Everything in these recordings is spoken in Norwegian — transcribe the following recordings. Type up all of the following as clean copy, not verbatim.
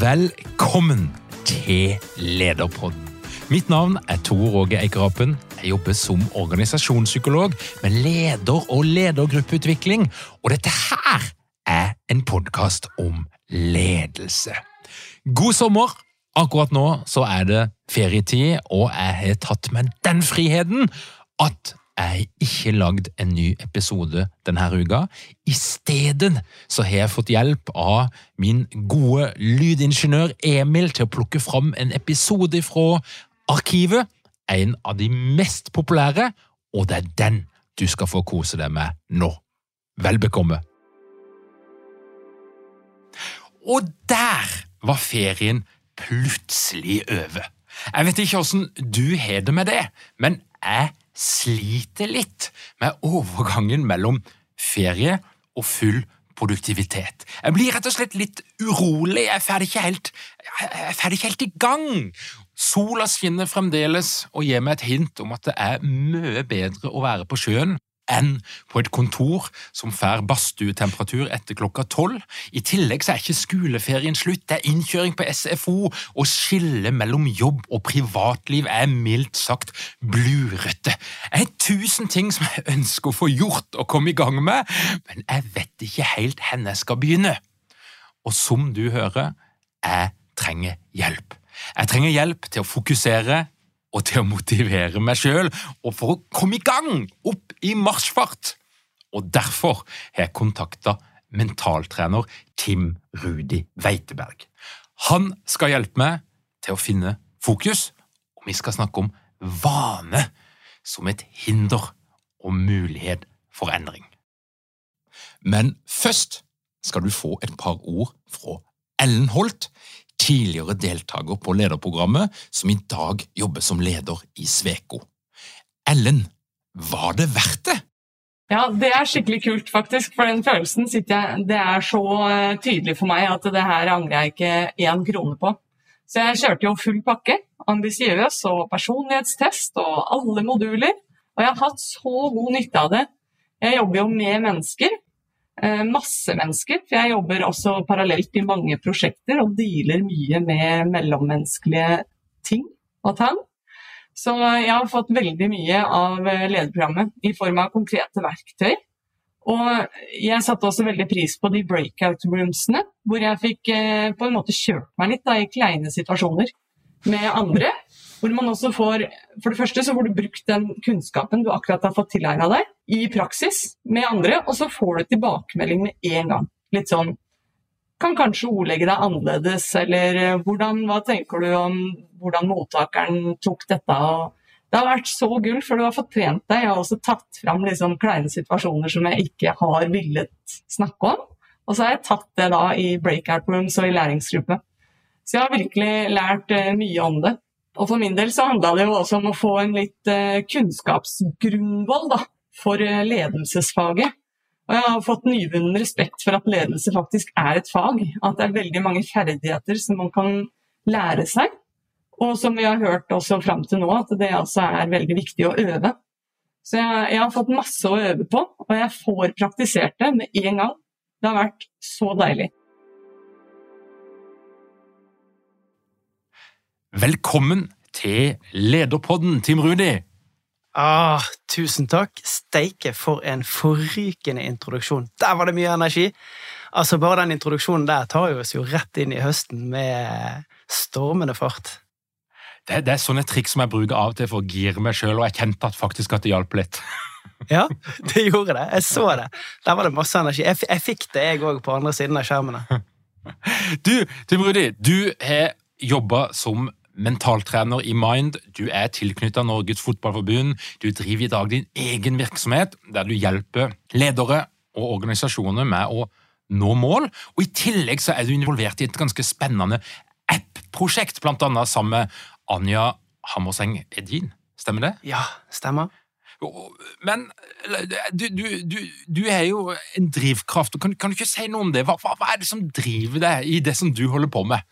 Velkommen til Lederpodden. Mitt navn Tor Åge Eikerapen. Jeg jobber som organisasjonspsykolog med leder- og ledergruppeutvikling, og dette her en podcast om ledelse. God sommer! Akkurat nå så det ferietid, og jeg har tatt meg den friheten at jeg ikke lagd en ny episode denne uka. I stedet så har jeg fått hjelp av min gode lydingeniør Emil til å plukke fram en episode fra arkivet, en av de mest populære, og det den du skal få kose deg med nå. Vel bekomme! Og der var ferien plutselig over. Jeg vet ikke hvordan du har det med det, men jeg sliter litt med overgangen mellom ferie og full produktivitet. Jeg blir rett og slett litt urolig, jeg er ikke helt i gang. Sola skinner fremdeles og gir meg et hint om at det mye bedre å være på sjøen enn på et kontor som får badstuetemperatur etter klokka 12. I tillegg så ikke skoleferien slutt, det innkjøring på SFO, og skille mellom jobb og privatliv mildt sagt blurete. Jeg 1000 ting som jeg ønsker å få gjort og komme i gang med, men jeg vet ikke helt hvor jeg skal begynne. Og som du hører, jeg trenger hjelp. Jeg trenger hjelp til å fokusere og til å motivere meg selv, og for å komme i gang, opp i marsjfart. Og derfor har jeg kontaktet mentaltrener Tim Rudi Veiteberg. Han skal hjelpe meg til å finne fokus, og vi skal snakke om vane som et hinder og mulighet for endring. Men først skal du få et par ord fra Ellen Holt, tidligere deltaker på lederprogrammet, som i dag jobber som leder i Sweco. Ellen, var det verdt det? Ja, det skikkelig kult faktisk, for den følelsen det så tydelig for meg at det her angrer jeg ikke 1 krone på. Så jeg kjørte jo full pakke, ambisiøs og personlighetstest og alle moduler, og jeg har hatt så god nytte av det. Jeg jobber jo med mennesker, masse mennesker, for jeg jobber også parallelt i mange prosjekter og dealer mye med mellommenneskelige ting og tang. Så jeg har fått veldig mye av lederprogrammet i form av konkrete verktøy. Og jeg satte også veldig pris på de breakout roomsene, hvor jeg fikk på en måte kjørt meg litt i kleine situasjoner med andre, hvor man også får, for det første så får du brukt den kunnskapen du akkurat har fått tilegnet deg i praksis med andre, og så får du tilbakemelding med en gang. Litt sånn, kan kanskje ordlegge deg annerledes, eller hva tenker du om hvordan mottakeren tok dette? Og det har vært så gull, for du har fått trent deg. Jeg har også tatt fram liksom kleine situasjoner som jeg ikke har villet snakke om, og så har jeg tatt det da i breakout rooms og i læringsgruppe. Så jeg har virkelig lært mye om det. Og for min del så handlet det jo også om å få en litt kunnskapsgrunnvoll da, for ledelsesfaget. Og jeg har fått nyvunnen respekt for at ledelse faktisk et fag, at det veldig mange ferdigheter som man kan lære seg, og som vi har hørt også frem til nå, at det også veldig viktig å øve. Så jeg har fått masse å øve på, og jeg får praktisert det med en gang. Det har vært så deilig. Velkommen til Lederpodden, Tim Rudi. Tusen takk. Steike for en forrykende introduksjon. Der var det mye energi. Altså, bare den introduksjonen der tar oss jo rett inn i høsten med stormende fart. Det sånne trikk som jeg bruker av og til for å gire meg selv, og jeg kjente faktisk at det hjalp litt. Ja, det gjorde det. Jeg så det. Der var det masse energi. Jeg fikk det, jeg også, på andre siden av skjermene. Du, Tim Rudi, du har jobbet som mentaltrener i Mind, du tilknyttet Norges Fotballforbund, du driver i dag din egen virksomhet, der du hjelper ledere og organisasjoner med å nå mål, og i tillegg så du involvert i et ganske spennende app-prosjekt, blant annet sammen med Anja Hammerseng Edin, stemmer det? Ja, stemmer. Men du jo en drivkraft, kan du ikke si noe om det? Hva det som driver deg i det som du holder på med?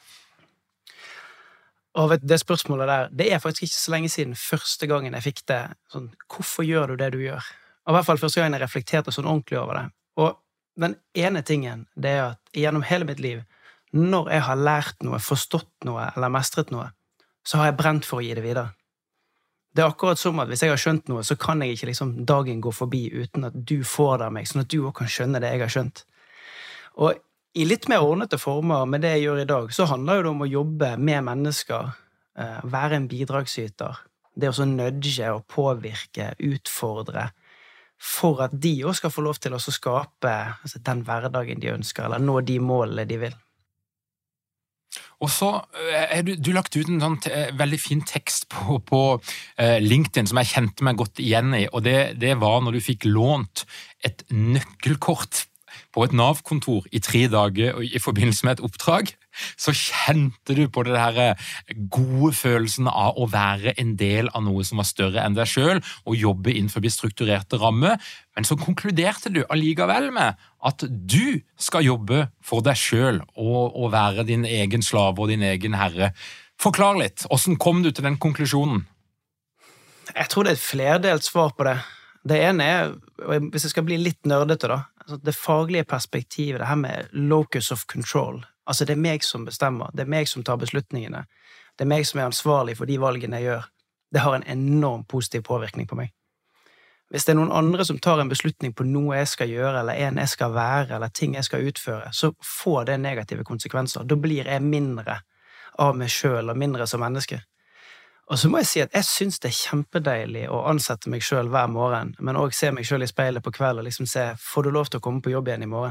Og vet du, det spørsmålet der, det faktisk ikke så lenge siden første gangen jeg fikk det, sånn, hvorfor gjør du det du gjør? Og i hvert fall første gangen jeg reflekterte sånn ordentlig over det. Og den ene tingen, det at gjennom hele mitt liv, når jeg har lært noe, forstått noe, eller mestret noe, så har jeg brent for å gi det videre. Det akkurat som at hvis jeg har skjønt noe, så kan jeg ikke liksom dagen gå forbi uten at du får det av meg, sånn at du også kan skjønne det jeg har skjønt. Og i litt mer ordnete former med det jeg gjør i dag, så handler det om å jobbe med mennesker, være en bidragsyter, det å så nudge og påvirke, utfordre, for at de også skal få lov til å skape den hverdagen de ønsker, eller nå de målene de vil. Og så du lagt ut en sånn veldig fin tekst på LinkedIn som jeg kjente meg godt igjen i, og det var når du fikk lånt et nøkkelkort på et NAV-kontor i 3 dager i forbindelse med et oppdrag, så kjente du på det der gode følelsen av å være en del av noe som var større enn deg selv, og jobbe innenfor strukturerte rammer, men så konkluderte du allikevel med at du skal jobbe for deg selv og være din egen slave og din egen herre. Forklar litt, hvordan kom du til den konklusjonen? Jeg tror det et flerdelt svar på det. Det ene hvis jeg skal bli litt nerdete da, det faglige perspektivet, det her med locus of control, altså det meg som bestemmer, det meg som tar beslutningene, det meg som ansvarlig for de valgene jeg gjør, det har en enorm positiv påvirkning på meg. Hvis det noen andre som tar en beslutning på noe jeg skal gjøre, eller en jeg skal være, eller ting jeg skal utføre, så får det negative konsekvenser. Da blir jeg mindre av meg selv, og mindre som menneske. Og så må jeg si at jeg synes det kjempedeilig å ansette meg selv hver morgen, men også se meg selv i speilet på kveld og liksom se, får du lov til å komme på jobb igjen i morgen?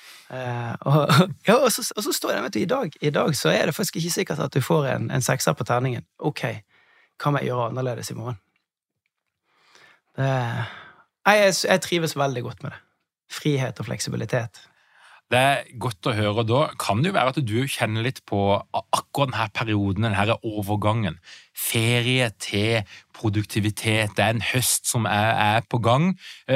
Og så står det, vet du, i dag så det faktisk ikke sikkert at du får en 6 på terningen. Ok, hva må jeg gjøre annerledes i morgen? Jeg trives veldig godt med det. Frihet og fleksibilitet. Det godt å høre, da kan det jo være at du kjenner litt på akkurat denne perioden, denne overgangen. Ferie til produktivitet, det en høst som på gang.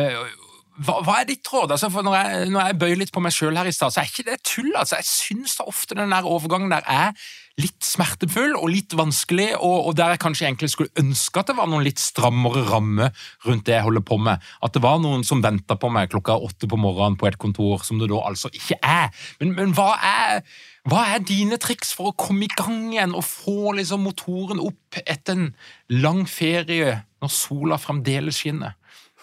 Hva ditt råd? Altså, for når jeg bøyer litt på meg selv her i stad, så ikke det tull. Altså, jeg synes da ofte den der overgangen der litt smertefull og litt vanskelig, og der jeg kanskje egentlig skulle ønske at det var noen litt strammere ramme rundt det jeg holder på med. At det var noen som ventet på meg klokka 8 på morgenen på et kontor, som det da altså ikke Men hva dine triks for å komme i gang igjen og få liksom motoren opp etter en lang ferie når sola fremdeles skinner?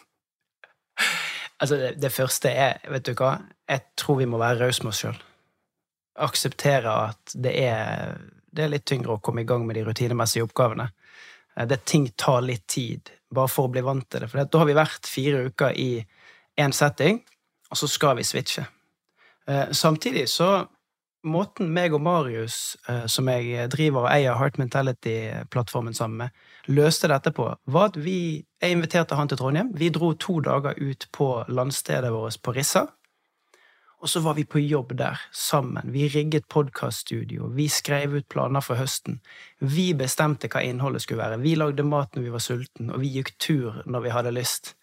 Altså, det første vet du hva? Jeg tror vi må være raus med oss selv. Akseptere at det litt tyngre å komme i gang med de rutinemessige oppgavene. Ting tar litt tid, bare for å bli vant til det. For da har vi vært 4 uker i en setting, og så skal vi switche. Samtidig så måten meg og Marius, som jeg driver og eier Heart Mentality-plattformen sammen med, løste dette på, var at jeg inviterte han til Trondheim. Vi dro 2 dager ut på landstedet vårt på Rissa, og så var vi på jobb der sammen. Vi rigget podcaststudio, vi skrev ut planer for høsten. Vi bestemte hva innholdet skulle være. Vi lagde mat når vi var sulten, og vi gikk tur når vi hadde lyst.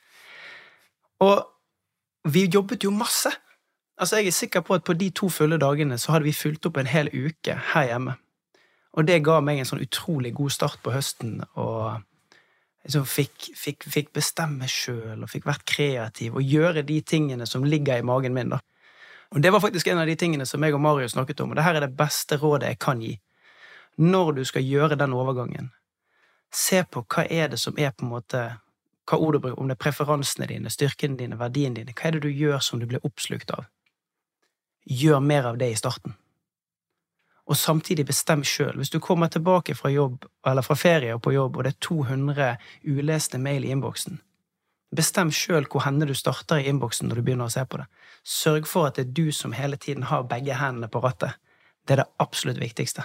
Og vi jobbet jo masse. Altså, jeg sikker på at på de 2 fulle dagene så hadde vi fylt opp en hel uke her hjemme. Og det ga meg en sånn utrolig god start på høsten, og liksom fikk bestemme selv, og fikk vært kreativ, og gjøre de tingene som ligger i magen min da. Og det var faktisk en av de tingene som jeg og Marius snakket om, og det her det beste rådet jeg kan gi. Når du skal gjøre den overgangen, se på hva det som på en måte, hva ord du bruker, om det preferansene dine, styrkene dine, verdiene dine, hva det du gjør som du blir oppslukt av. Gjør mer av det i starten. Og samtidig bestem selv. Hvis du kommer tilbake fra jobb, eller fra ferie og på jobb, og det 200 uleste mail i innboksen, bestem selv hvor henne du starter i innboksen når du begynner å se på det. Sørg for at det du som hele tiden har begge hendene på rattet. Det det absolutt viktigste.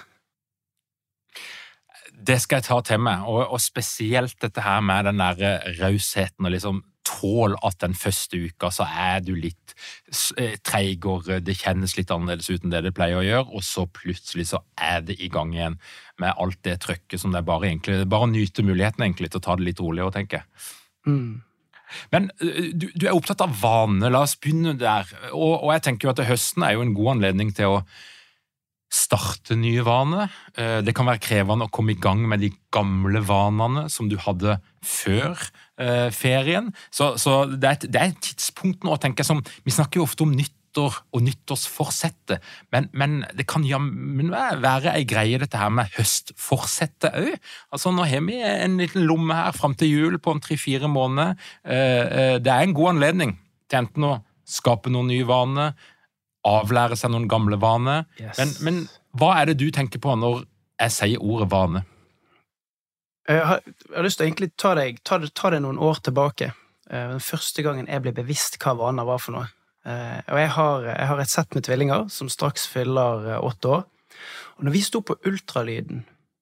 Det skal jeg ta til meg, og spesielt dette her med den der rausheten, og liksom tål at den første uka så du litt treigere, det kjennes litt annerledes ut enn det pleier å gjøre, og så plutselig så det i gang igjen med alt det trøkket som det bare nyte muligheten egentlig til å ta det litt rolig og tenke. Men du opptatt av vane, la oss begynne der, og jeg tenker jo at høsten jo en god anledning til å starte nye vaner. Det kan være krevende å komme i gang med de gamle vanene som du hadde før ferien. Så det et tidspunkt nå, tenker jeg, som vi snakker jo ofte om nytt nyttår og nyttårsforsette, men det kan jammen være en greie dette her med høstforsette også. Altså nå har vi en liten lomme her frem til jul på 3-4 måneder. Det en god anledning til enten å skape noen nye vaner, avlære seg noen gamle vaner, men hva det du tenker på når jeg sier ordet vane? Jeg har lyst til å egentlig ta det noen år tilbake. Den første gangen jeg ble bevisst hva vaner var for noe. Og jeg har et sett med tvillinger som straks fyller 8 år. Og når vi sto på ultralyden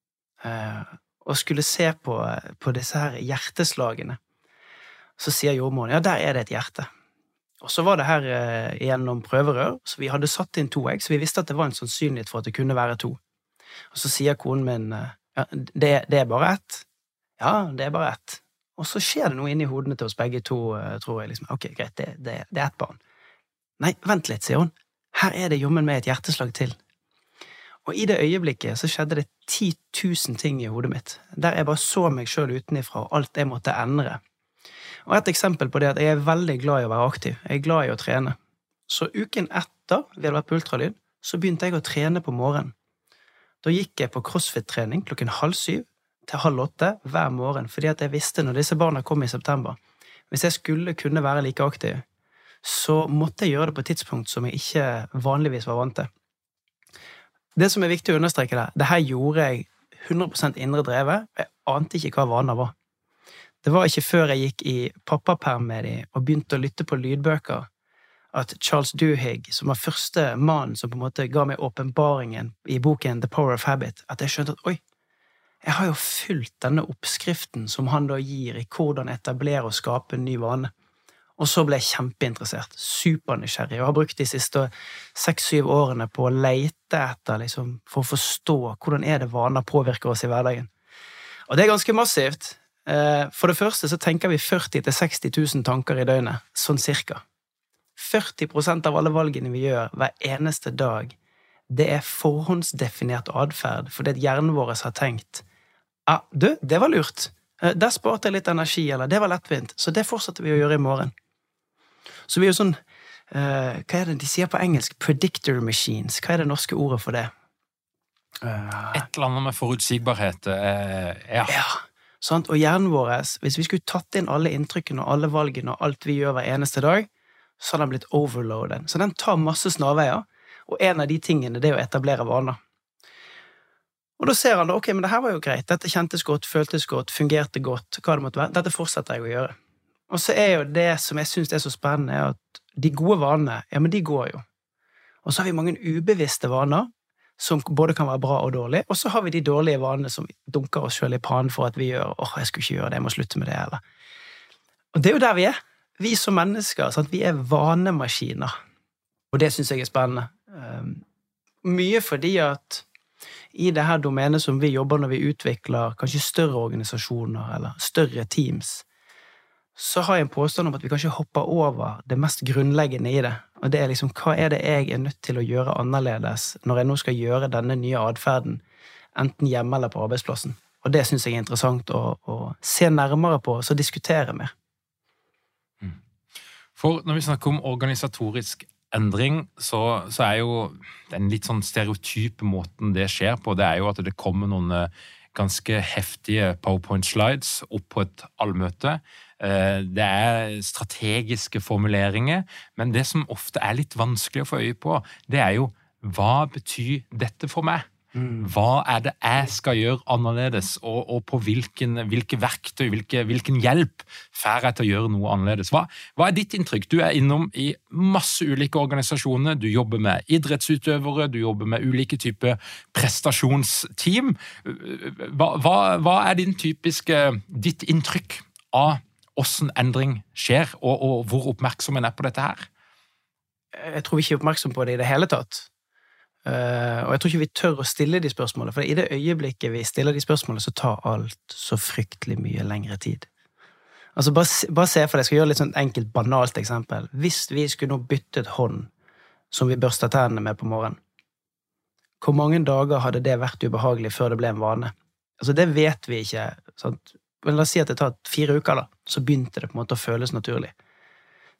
og skulle se på disse her hjerteslagene, så sier jordmoren, ja, der det et hjerte. Og så var det her gjennom prøverør, så vi hadde satt inn 2 egg, så vi visste at det var en sannsynlighet for at det kunne være 2. Og så sier konen min, ja, det bare ett. Ja, det bare ett. Og så skjer det noe inni hodene til oss begge to, tror jeg liksom, ok, greit, det ett barn. Nei, vent litt, sier hun. Her det jommen med et hjerteslag til. Og i det øyeblikket så skjedde det 10 000 ting i hodet mitt, der jeg bare så meg selv utenifra, og alt jeg måtte endre. Og et eksempel på det at jeg veldig glad i å være aktiv. Jeg glad i å trene. Så uken etter vi hadde vært på ultralyd, så begynte jeg å trene på morgenen. Da gikk jeg på CrossFit-trening 7:30 til 7:30 hver morgen, fordi at jeg visste når disse barna kom i september, hvis jeg skulle kunne være like aktiv, så måtte jeg gjøre det på et tidspunkt som jeg ikke vanligvis var vant til. Det som viktig å understreke det her gjorde jeg 100% indre drevet, jeg ante ikke hva vaner var. Det var ikke før jeg gikk i pappaperm med dem og begynte å lytte på lydbøker, at Charles Duhigg, som var første mann som på en måte ga meg åpenbaringen i boken The Power of Habit, at jeg skjønte at, oi, jeg har jo fulgt denne oppskriften som han da gir i hvordan etablere og skape en ny vane. Og så ble jeg kjempeinteressert, supernysgjerrig, og har brukt de siste 6-7 årene på å lete etter, liksom, for å forstå hvordan det vaner påvirker oss i hverdagen. Og det ganske massivt. For det første så tenker vi 40-60 000 tanker i døgnet, sånn cirka. 40% av alle valgene vi gjør hver eneste dag, det forhåndsdefinert adferd, fordi hjernen vår har tenkt, det var lurt, der sparte jeg litt energi, eller det var lettvint, så det fortsetter vi å gjøre i morgen. Så vi er jo sånn, hva det de sier på engelsk? Predictor machines, hva det norske ordet for det? Et eller annet med forutsigbarhet, ja. Ja, sant? Og hjernen vår, hvis vi skulle tatt inn alle inntrykkene og alle valgene og alt vi gjør hver eneste dag, så har den blitt overloadet. Så den tar masse snarveier, og en av de tingene det å etablere vaner. Og da ser han da, ok, men det her var jo greit, dette kjentes godt, føltes godt, fungerte godt, hva det måtte være, dette fortsetter jeg å gjøre. Og så jo det som jeg synes så spennende, at de gode vanene, ja, men de går jo. Og så har vi mange ubevisste vaner, som både kan være bra og dårlig, og så har vi de dårlige vanene som dunker oss selv i panen for at vi gjør, jeg skulle ikke gjøre det, jeg må slutte med det, eller. Og det jo der vi Vi som mennesker, sant? Vi vanemaskiner. Og det synes jeg spennende. Mye fordi at i det her domenet som vi jobber når vi utvikler kanskje større organisasjoner eller større teams, så har jeg en påstand om at vi kanskje hopper over det mest grunnleggende i det. Og det liksom, hva det jeg nødt til å gjøre annerledes når jeg nå skal gjøre denne nye adferden, enten hjemme eller på arbeidsplassen. Og det synes jeg interessant å se nærmere på, så diskutere mer. For når vi snakker om organisatorisk endring, så jo den litt sånn stereotype måten det skjer på, det jo at det kommer noen ganske heftige PowerPoint-slides opp på et allmøte. Det strategiske formuleringer, men det som ofte litt vanskelig å få øye på, det jo, hva betyr dette for meg? Hva det jeg skal gjøre annerledes, og på hvilke verktøy, hvilken hjelp får jeg til å gjøre noe annerledes? Hva ditt inntrykk? Du innom i masse ulike organisasjoner, du jobber med idrettsutøvere, du jobber med ulike typer prestasjonsteam. Hva ditt inntrykk av hvordan endring skjer, og hvor oppmerksom på dette her? Jeg tror vi ikke oppmerksom på det i det hele tatt. Og jeg tror ikke vi tør å stille de spørsmålene, for i det øyeblikket vi stiller de spørsmålene, så tar alt så fryktelig mye lengre tid. Altså bare se for deg, jeg skal gjøre litt sånn enkelt, banalt eksempel. Hvis vi skulle nå byttet hånd som vi børster tennene med på morgenen, hvor mange dager hadde det vært ubehagelig før det ble en vane? Altså det vet vi ikke, sant? Men la oss si at det tar 4 uker da, så begynte det på en måte å føles naturlig.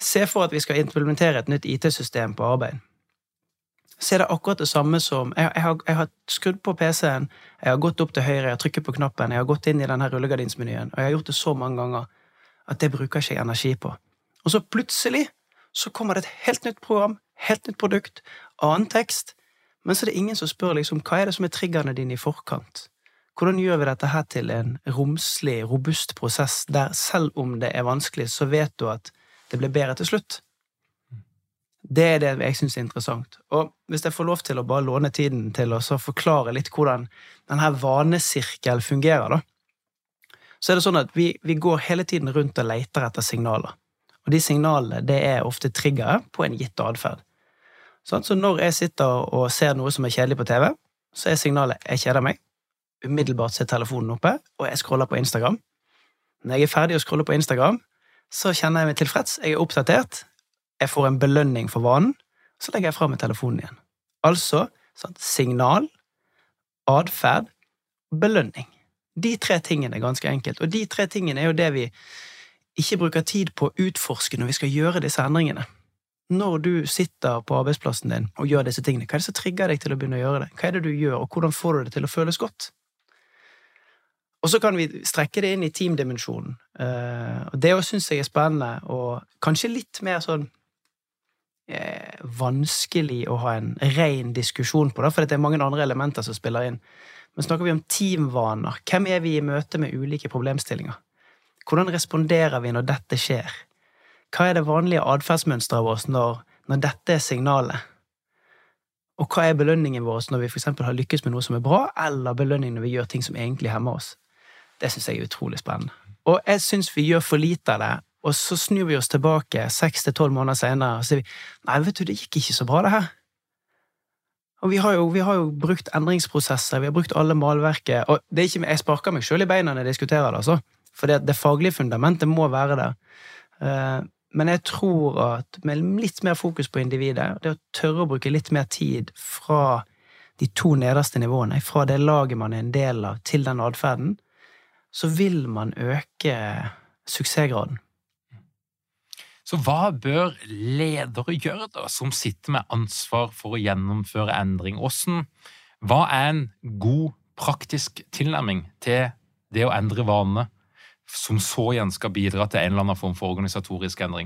Se for at vi skal implementere et nytt IT-system på arbeid. Så det akkurat det samme som, jeg har skrudd på PC-en, jeg har gått opp til høyre, jeg har trykket på knappen, jeg har gått inn i denne rullegardinsmenyen, og jeg har gjort det så mange ganger at det bruker ikke jeg energi på. Og så plutselig så kommer det et helt nytt program, helt nytt produkt, annen tekst, men så er det ingen som spør liksom, hva er det som er triggerne dine i forkant? Hvordan gjør vi dette her til en romslig, robust prosess, der selv om det er vanskelig, så vet du at det blir bedre til slutt? Det er det jeg synes er interessant. Og hvis jeg får lov til å bare låne tiden til å så forklare litt hvordan denne vanesirkel fungerer, da, så er det sånn at vi går hele tiden rundt og leter etter signaler. Og de signalene, det er ofte triggere på en gitt adferd. Så når jeg sitter og ser noe som er kjedelig på TV, så er signalet jeg kjeder meg, umiddelbart ser telefonen oppe, og jeg scroller på Instagram. Når jeg er ferdig å scrolle på Instagram, så kjenner jeg meg tilfreds, jeg er oppdatert, jeg får en belønning for vanen, så legger jeg frem med telefonen igjen. Altså, signal, adferd, belønning. De 3 tingene er ganske enkelt, og de 3 tingene er jo det vi ikke bruker tid på å utforske når vi skal gjøre disse endringene. Når du sitter på arbeidsplassen din og gjør disse tingene, hva er det som trigger deg til å begynne å gjøre det? Hva er det du gjør, og hvordan får du det til å føles godt? Og så kan vi strekke det inn i teamdimensjonen. Og det også synes jeg er spennende, og kanskje litt mer sånn vanskelig å ha en ren diskusjon på det, for det er mange andre elementer som spiller inn. Men snakker vi om teamvaner, hvem er vi i møte med ulike problemstillinger? Hvordan responderer vi når dette skjer? Hva er det vanlige adferdsmønstret av oss når dette er signalet? Og hva er belønningen vår når vi for eksempel har lykkes med noe som er bra, eller belønningen når vi gjør ting som egentlig hemmer oss? Det synes jeg er utrolig spennende. Og jeg synes vi gjør for lite av det, og så snur vi oss tilbake 6-12 måneder senere, og sier vi, nei, vet du, det gikk ikke så bra det her. Og vi har jo brukt endringsprosesser, vi har brukt alle malverket, og det er ikke, jeg sparker meg selv i beina når jeg diskuterer det, altså. For det faglige fundamentet må være der. Men jeg tror at med litt mer fokus på individet, det å tørre å bruke litt mer tid fra de 2 nederste nivåene, fra det laget man er en del av til den adferden, så vil man øke suksessgraden. Så hva bør ledere gjøre da, som sitter med ansvar for å gjennomføre endring? Hva er en god, praktisk tilnærming til det å endre vanene, som så igjen skal bidra til en eller annen form for organisatorisk endring?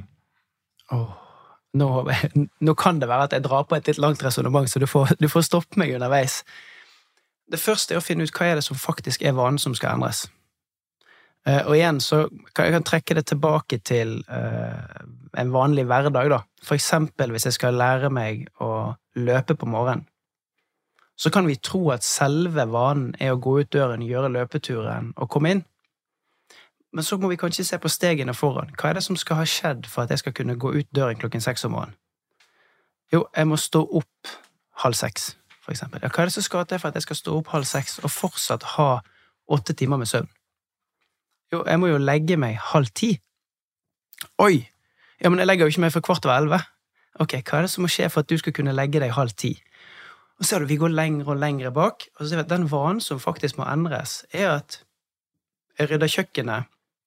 Nå kan det være at jeg drar på et litt langt resonemang, så du får stoppe meg underveis. Det første er å finne ut hva er det som faktisk er vanen som skal endres. Og igjen så kan jeg trekke det tilbake til en vanlig hverdag da. For eksempel hvis jeg skal lære meg å løpe på morgenen, så kan vi tro at selve vanen er å gå ut døren, gjøre løpeturen og komme inn. Men så må vi kanskje se på stegene foran. Hva er det som skal ha skjedd for at jeg skal kunne gå ut døren 6:00 om morgenen? Jo, jeg må stå opp 5:30, for eksempel. Ja, hva er det som skal til for at jeg skal stå opp 5:30 og fortsatt ha 8 timer med søvn? Jo, jeg må jo legge meg 9:30. Oi! Ja, men jeg legger jo ikke meg for 11:15. Ok, hva er det som må skje for at du skal kunne legge deg 9:30? Og så ser du, vi går lengre og lengre bak, og så ser vi at den vanen som faktisk må endres, er at jeg rydder kjøkkenet,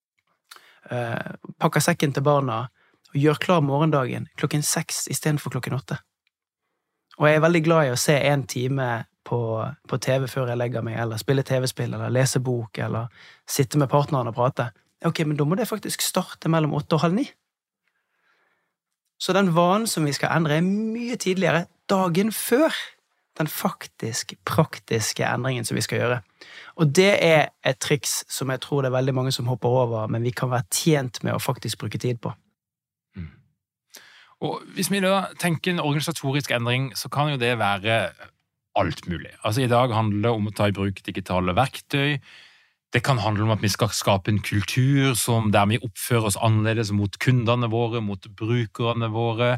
pakker sekken til barna, og gjør klar morgendagen 6:00 i stedet for 8:00. Og jeg er veldig glad i å se 1 time på TV før jeg legger meg, eller spille TV-spill, eller lese bok, eller sitte med partneren og prate. Ok, men da må det faktisk starte mellom 8 og 8:30. Så den vanen som vi skal endre er mye tidligere, dagen før den faktisk praktiske endringen som vi skal gjøre. Og det er et triks som jeg tror det er veldig mange som hopper over, men vi kan være tjent med å faktisk bruke tid på. Og hvis vi da tenker en organisatorisk endring, så kan jo det være alt mulig. Altså i dag handler det om å ta i bruk digitale verktøy. Det kan handle om at vi skal skape en kultur der vi oppfører oss annerledes mot kundene våre, mot brukerne våre.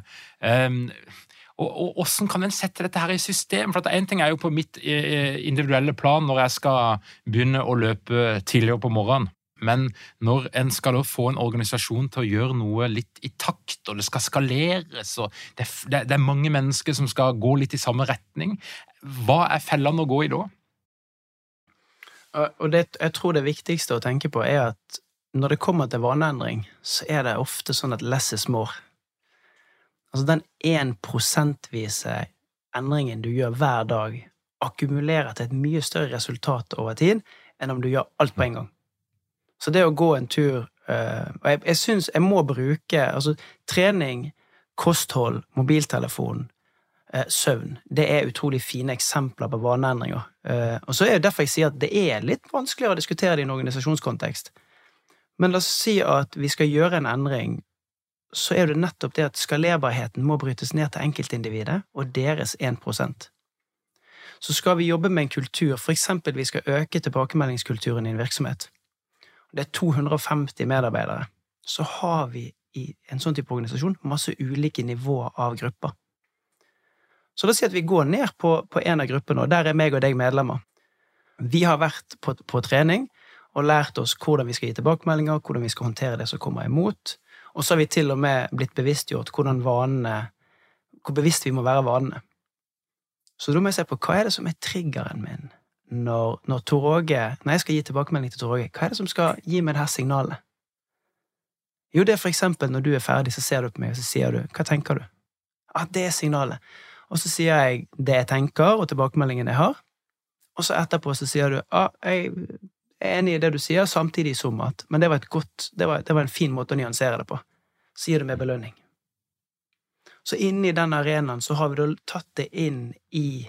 Og hvordan kan en sette dette her i system? For en ting er jo på mitt individuelle plan når jeg skal begynne å løpe tidligere på morgenen. Men når en skal da få en organisasjon til å gjøre noe litt i takt, og det skal skaleres, og det er mange mennesker som skal gå litt i samme retning, hva er fellene å gå i da? Og jeg tror det viktigste å tenke på er at når det kommer til vaneendring, så er det ofte sånn at less is more. Altså den 1%-vise endringen du gjør hver dag, akkumulerer til et mye større resultat over tid, enn om du gjør alt på en gang. Så det å gå en tur, og jeg synes jeg må bruke, altså trening, kosthold, mobiltelefon, søvn, det utrolig fine eksempler på vaneendringer. Og så det derfor jeg sier at det litt vanskeligere å diskutere det i en organisasjonskontekst. Men la oss si at vi skal gjøre en endring, så det nettopp det at skalerbarheten må brytes ned til enkeltindividet og deres 1%. Så skal vi jobbe med en kultur, for eksempel vi skal øke tilbakemeldingskulturen i en virksomhet. Det 250 medarbeidere. Så har vi i en sånn type organisasjon masse ulike nivåer av grupper. Så la oss si at vi går ned på en av gruppene, og der meg og deg medlemmer. Vi har vært på trening og lært oss hvordan vi skal gi tilbakemeldinger, hvordan vi skal håndtere det som kommer imot, og så har vi til og med blitt bevisstgjort hvor bevisst vi må være vanene. Så da må jeg se på hva det som triggeren min når Tor Åge, når jeg skal gi tilbakemelding til Tor Åge, hva det som skal gi meg det her signalet? Jo, det for eksempel når du ferdig, så ser du på meg, og så sier du, hva tenker du? Det signalet. Og så sier jeg det jeg tenker, og tilbakemeldingen jeg har, og så etterpå så sier du, jeg enig i det du sier, samtidig som at, men det var en fin måte å nyansere det på. Sier du med belønning. Så inne i den arenaen så har vi da tatt det inn i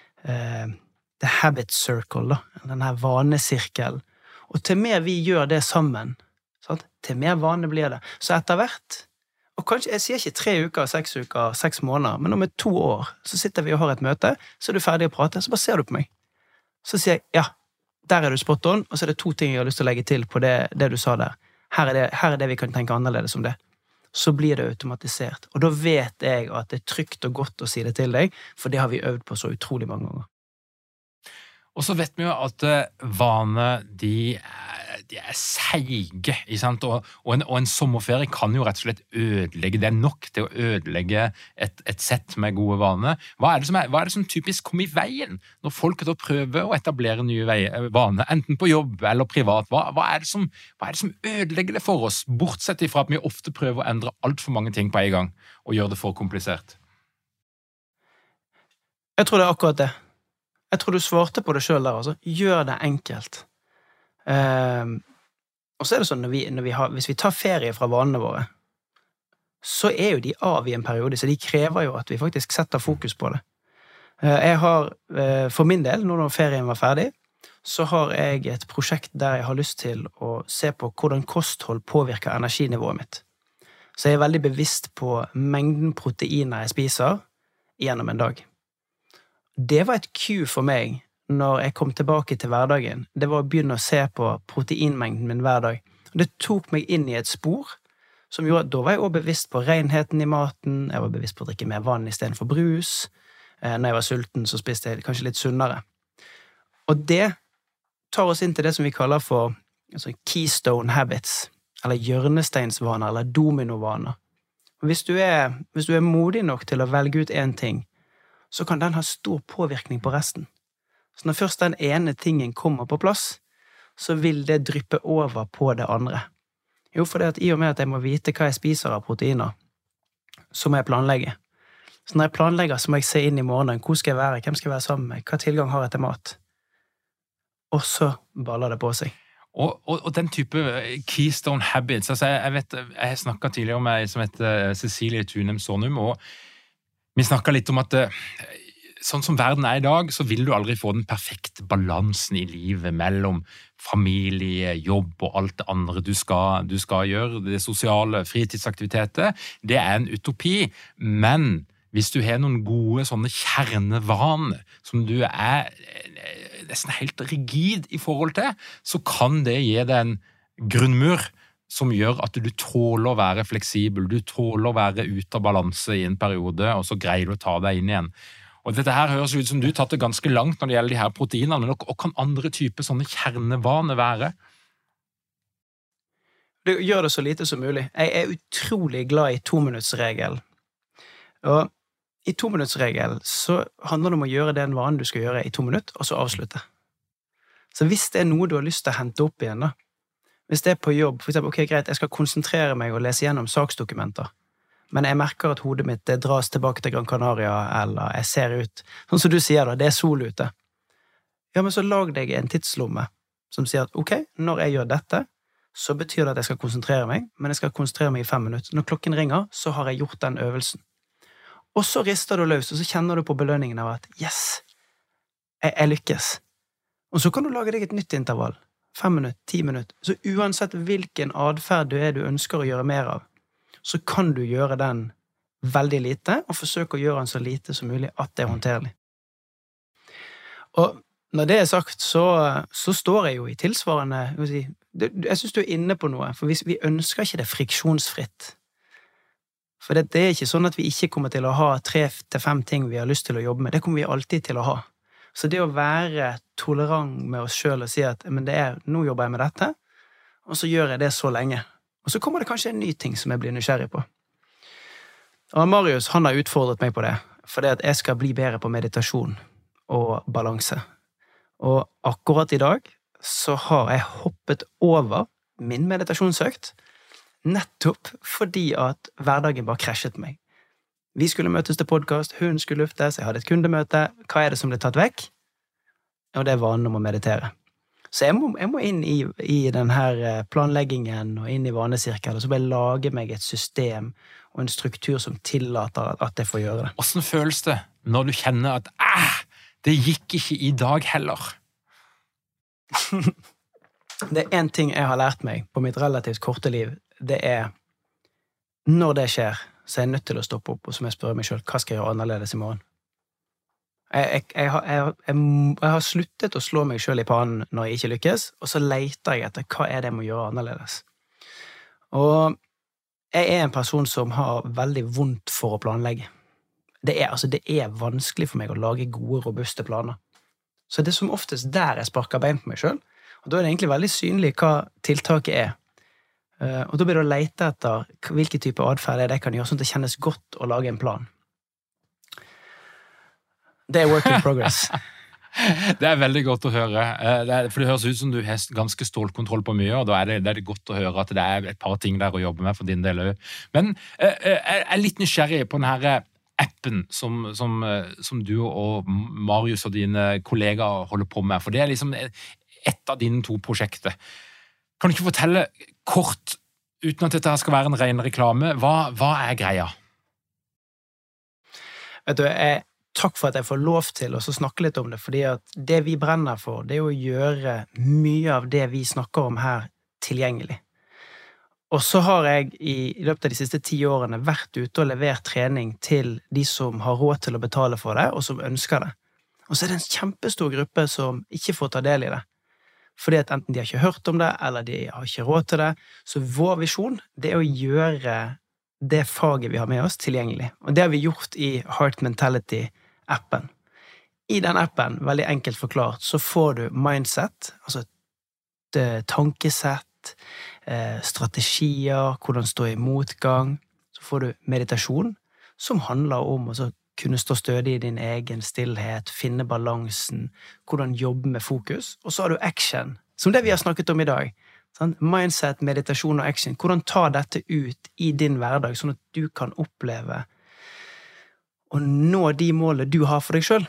the habit circle, denne vanesirkelen. Og til mer vi gjør det sammen, sant? Til mer vane blir det. Så etter hvert, og kanskje, jeg sier ikke 3 uker, 6 uker, 6 måneder, men om 2 år, så sitter vi og har et møte, så du ferdig å prate, så bare ser du på meg. Så sier jeg, ja, der du spot on, og så det 2 ting jeg har lyst til å legge til på det du sa der. Her det vi kan tenke annerledes om det. Så blir det automatisert. Og da vet jeg at det trygt og godt å si det til deg, for det har vi øvd på så utrolig mange ganger. Og så vet vi jo at vaner, de seige, ikke sant? Og en sommerferie kan jo rett og slett ødelegge, det nok til å ødelegge et sett med gode vaner. Hva det som typisk kommer i veien når folk da prøver å etablere nye vaner, enten på jobb eller privat? Hva det som ødelegger det for oss, bortsett fra at vi ofte prøver å endre alt for mange ting på en gang, og gjøre det for komplisert? Jeg tror det akkurat det. Jeg tror du svarte på det selv der, altså. Gjør det enkelt. Og så det sånn, hvis vi tar ferie fra vanene våre, så jo de av i en periode, så de krever jo at vi faktisk setter fokus på det. Jeg har, for min del, når ferien var ferdig, så har jeg et prosjekt der jeg har lyst til å se på hvordan kosthold påvirker energinivået mitt. Så jeg veldig bevisst på mengden proteiner jeg spiser gjennom en dag. Det var et cue for meg når jeg kom tilbake til hverdagen. Det var å begynne å se på proteinmengden min hver dag. Det tok meg inn i et spor som gjorde at da var jeg også bevisst på renheten i maten, jeg var bevisst på å drikke mer vann i stedet for brus. Når jeg var sulten så spiste jeg kanskje litt sunnere. Og det tar oss inn til det som vi kaller for keystone habits, eller hjørnesteinsvaner, eller dominovaner. Og hvis du modig nok til å velge ut en ting, så kan den ha stor påvirkning på resten. Så når først den ene tingen kommer på plass, så vil det dryppe over på det andre. Jo, for det at i og med at jeg må vite hva jeg spiser av proteiner, så må jeg planlegge. Så når jeg planlegger, så må jeg se inn i morgenen, hvor skal jeg være, hvem skal jeg være sammen med, hva tilgang har jeg til mat. Og så baller det på seg. Og den type keystone habits, altså jeg snakket tidligere om en som heter Cecilie Tunem Sonum, og vi snakket litt om at sånn som verden i dag, så vil du aldri få den perfekte balansen i livet mellom familie, jobb og alt det andre du skal gjøre, det sosiale, fritidsaktiviteter. Det en utopi, men hvis du har noen gode sånne kjernevaner som du nesten helt rigid i forhold til, så kan det gi deg en grunnmur som gjør at du tåler å være fleksibel, du tåler å være ute av balanse i en periode, og så greier du å ta deg inn igjen. Og dette her høres ut som du tatt det ganske langt når det gjelder de her proteinene, og kan andre typer sånne kjernevaner være? Du gjør det så lite som mulig. Jeg utrolig glad i 2-minuttsregelen. Og i 2-minuttsregelen så handler det om å gjøre den vanen du skal gjøre i 2 minutter, og så avslutte. Så hvis det noe du har lyst til å hente opp igjen da, hvis det på jobb, for eksempel, ok, greit, jeg skal konsentrere meg og lese gjennom saksdokumenter, men jeg merker at hodet mitt det dras tilbake til Gran Canaria, eller jeg ser ut, sånn som du sier da, det sol ute. Ja, men så lag deg en tidslomme som sier at ok, når jeg gjør dette, så betyr det at jeg skal konsentrere meg, men jeg skal konsentrere meg i 5 minutter. Når klokken ringer, så har jeg gjort den øvelsen. Og så rister du løs, og så kjenner du på belønningen av at yes, jeg lykkes. Og så kan du lage deg et nytt intervall. 5 minutter, 10 minutter. Så uansett hvilken adferd du ønsker å gjøre mer av, så kan du gjøre den veldig lite, og forsøke å gjøre den så lite som mulig at det er håndterlig. Og når det er sagt, så står jeg jo i tilsvarende, jeg synes du er inne på noe, for vi ønsker ikke det friksjonsfritt. For det er ikke sånn at vi ikke kommer til å ha 3-5 ting vi har lyst til å jobbe med, det kommer vi alltid til å ha. Så det å være tolerant med oss selv og si at men nå jobber jeg med dette, og så gjør jeg det så lenge. Og så kommer det kanskje en ny ting som jeg blir nysgjerrig på. Og Marius, han har utfordret meg på det, for det at jeg skal bli bedre på meditasjon og balanse. Og akkurat i dag så har jeg hoppet over min meditasjonsøkt, nettopp fordi at hverdagen bare krasjet meg. Vi skulle møtes til podcast, hun skulle luftes, jeg hadde et kundemøte. Hva det som ble tatt vekk? Og det vanen om å meditere. Så jeg må inn i denne planleggingen og inn i vanesirkel, og så bare lage meg et system og en struktur som tillater at jeg får gjøre det. Hvordan føles det når du kjenner at det gikk ikke i dag heller? Det en ting jeg har lært meg på mitt relativt korte liv, det når det skjer, så jeg nødt til å stoppe opp, og så må jeg spørre meg selv, hva skal jeg gjøre annerledes i morgen? Jeg har sluttet å slå meg selv i pannen når jeg ikke lykkes, og så leter jeg etter hva det jeg må gjøre annerledes. Og jeg en person som har veldig vondt for å planlegge. Det vanskelig for meg å lage gode, robuste planer. Så det som oftest der jeg sparker bein på meg selv, og da det egentlig veldig synlig hva tiltaket og da blir det å lete etter hvilke type adferd det kan gjøre, sånn at det kjennes godt å lage en plan. Det work in progress. Det veldig godt å høre, for det høres ut som du har ganske stålkontroll på mye, og da det godt å høre at det et par ting der å jobbe med for din del også. Men jeg litt nysgjerrig på denne appen som du og Marius og dine kollegaer holder på med, for det liksom et av dine 2 prosjekter. Kan du ikke fortelle kort, uten at dette skal være en ren reklame, hva greia? Vet du, takk for at jeg får lov til å snakke litt om det, fordi at det vi brenner for, det å gjøre mye av det vi snakker om her tilgjengelig. Og så har jeg i løpet av de siste 10 årene vært ute og levert trening til de som har råd til å betale for det, og som ønsker det. Og så det en kjempestor gruppe som ikke får ta del i det. Fordi at enten de har ikke hørt om det, eller de har ikke råd til det. Så vår visjon, det å gjøre det faget vi har med oss tilgjengelig. Og det har vi gjort i Heart Mentality-appen. I den appen, veldig enkelt forklart, så får du mindset, altså tankesett, strategier, hvordan stå i motgang. Så får du meditasjon, som handler om å kunne stå stødig i din egen stillhet, finne balansen, hvordan jobbe med fokus. Og så har du action, som det vi har snakket om i dag. Mindset, meditasjon og action. Hvordan ta dette ut i din hverdag, sånn at du kan oppleve og nå de målene du har for deg selv.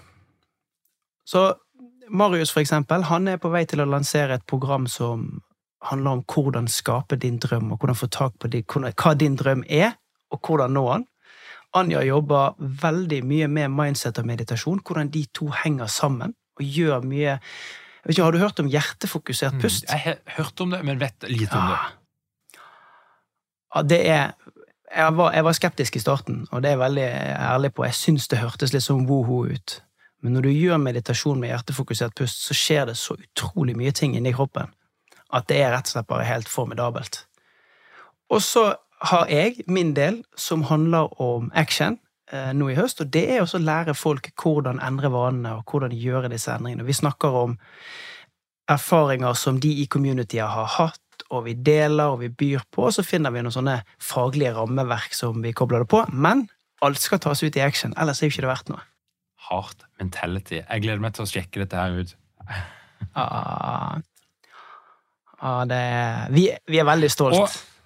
Så Marius for eksempel, han på vei til å lansere et program som handler om hvordan skape din drøm, og hvordan få tak på hva din drøm og hvordan nå den. Anja jobber veldig mye med mindset og meditasjon, hvordan de 2 henger sammen, og gjør mye. Jeg vet ikke, har du hørt om hjertefokusert pust? Jeg har hørt om det, men vet lite om det. Ja, det jeg var skeptisk i starten, og det veldig ærlig på. Jeg synes det hørtes litt som woho ut. Men når du gjør meditasjon med hjertefokusert pust, så skjer det så utrolig mye ting inni kroppen, at det rett og slett bare helt formidabelt. Og så har jeg min del som handler om action nå i høst, og det også å lære folk hvordan endre vanene og hvordan gjøre disse endringene. Vi snakker om erfaringer som de i communityet har hatt, og vi deler og vi byr på, og så finner vi noen sånne faglige rammeverk som vi kobler det på, men alt skal tas ut i action, ellers jo ikke det verdt noe. Heart Mentality. Jeg gleder meg til å sjekke dette her ut. Vi veldig stolt.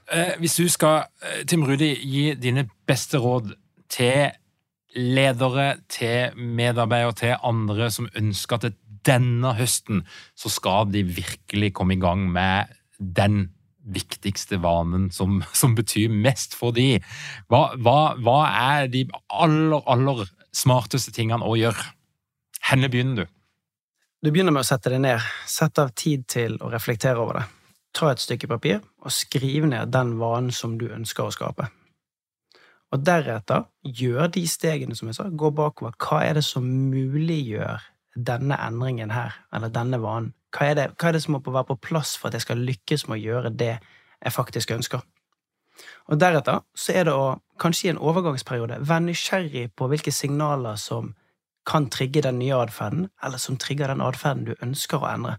hvis du skal, Tim Rudi, gi dine beste råd til ledere, til medarbeidere, til andre som ønsker at denne høsten så skal de virkelig komme i gang med den viktigste vanen som betyr mest for de. Hva de aller smarteste tingene å gjøre? Henne begynner du? Du begynner med å sette det ned. Sett av tid til å reflektere over det. Ta et stykke papir og skriv ned den vanen som du ønsker å skape. Og deretter, gjør de stegene som jeg sa, gå bakover. Hva det som muliggjør denne endringen her, eller denne vanen? Hva det som må være på plass for at jeg skal lykkes med å gjøre det jeg faktisk ønsker? Og deretter så det å, kanskje i en overgangsperiode, være nysgjerrig på hvilke signaler som kan trigge den nye adferden, eller som trigger den adferden du ønsker å endre.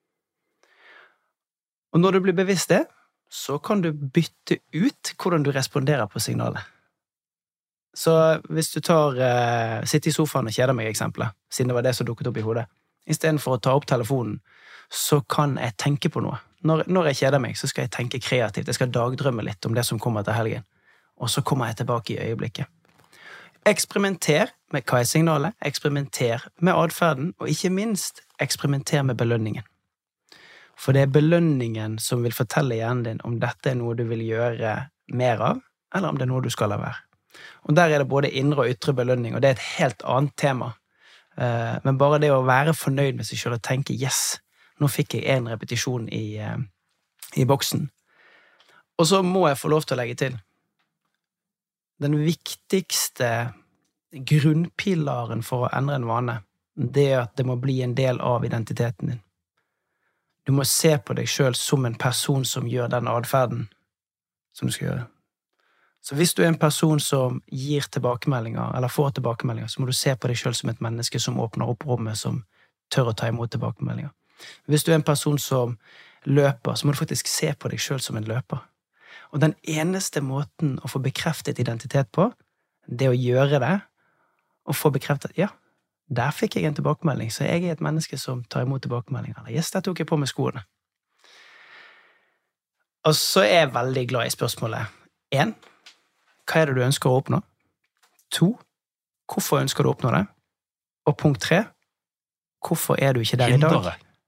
Og når du blir bevisst det, så kan du bytte ut hvordan du responderer på signalet. Så hvis du sitter i sofaen og kjeder meg eksempelet, siden det var det som dukket opp i hodet, i stedet for å ta opp telefonen, så kan jeg tenke på noe. Når jeg kjeder meg, så skal jeg tenke kreativt. Jeg skal dagdrømme litt om det som kommer til helgen. Og så kommer jeg tilbake i øyeblikket. Eksperimenter med hva signalet, eksperimenter med adferden, og ikke minst eksperimenter med belønningen. For det belønningen som vil fortelle hjernen din om dette noe du vil gjøre mer av, eller om det noe du skal la være. Og der det både indre og ytre belønning, og det et helt annet tema. Men bare det å være fornøyd med seg selv og tenke, yes, nå fikk jeg en repetisjon i boksen. Og så må jeg få lov til å legge til. Den viktigste grunnpilaren for å endre en vane, det at det må bli en del av identiteten din. Du må se på deg selv som en person som gjør den adferden som du skal gjøre. Så hvis du en person som gir tilbakemeldinger, eller får tilbakemeldinger, så må du se på deg selv som et menneske som åpner opp rommet, som tør å ta imot tilbakemeldinger. Hvis du en person som løper, så må du faktisk se på deg selv som en løper. Og den eneste måten å få bekreftet identitet på, det å gjøre det, og få bekreftet, ja, der fikk jeg en tilbakemelding, så jeg et menneske som tar imot tilbakemeldinger. Eller, yes, der tok jeg på med skoene. Og så jeg veldig glad i spørsmålet 1. Hva det du ønsker å oppnå? 2. Hvorfor ønsker du å oppnå det? Og punkt 3. Hvorfor du ikke der i dag?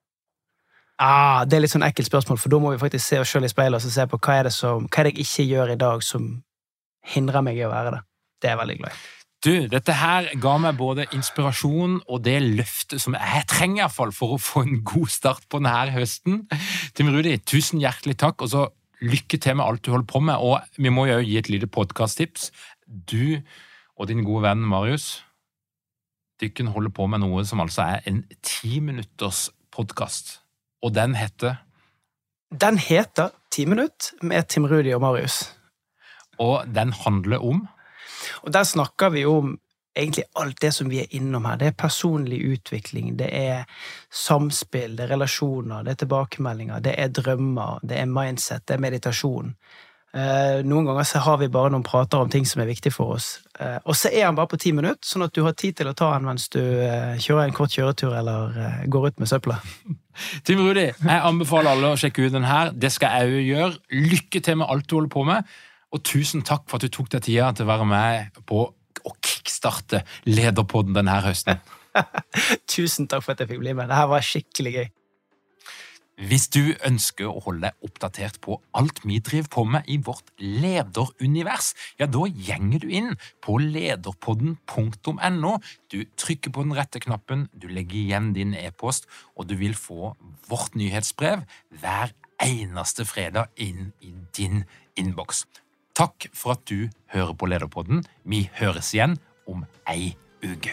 Det litt sånn ekkelt spørsmål, for da må vi faktisk se oss selv i speilet og se på hva det jeg ikke gjør i dag som hindrer meg i å være det. Det jeg veldig glad i. Du, dette her ga meg både inspirasjon og det løftet som jeg trenger i hvert fall for å få en god start på denne høsten. Tim Rudi, tusen hjertelig takk, og så lykke til med alt du holder på med, og vi må jo gi et lite podcast-tips. Du og din gode venn Marius, dykken holder på med noe som altså en 10 minutters podcast, og den heter? Den heter 10 minutter med Tim Rudi og Marius. Og den handler om? Og der snakker vi om egentlig alt det som vi innom her. Det personlig utvikling, det samspill, det relasjoner, det tilbakemeldinger, det drømmer, det mindset, det meditasjon. Noen ganger så har vi bare noen prater om ting som viktig for oss. Og så han bare på 10 minutter, sånn at du har tid til å ta den mens du kjører en kort kjøretur eller går ut med søpla. Tim Rudi, jeg anbefaler alle å sjekke ut den her. Det skal jeg jo gjøre. Lykke til med alt du holder på med. Og tusen takk for at du tok deg tida til å være med på å kickstarte Lederpodden denne høsten. Tusen takk for at jeg fikk bli med. Dette var skikkelig gøy. Hvis du ønsker å holde deg oppdatert på alt vi driver på med i vårt lederunivers, ja, da gjenger du inn på lederpodden.no. Du trykker på den rette knappen, du legger igjen din e-post, og du vil få vårt nyhetsbrev hver eneste fredag inn i din innboks. Takk for at du hører på Lederpodden. Vi høres igjen om ei uke.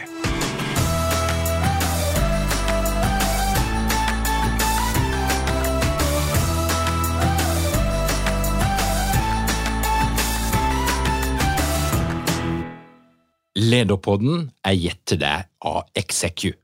Lederpodden gitt til deg av Execu.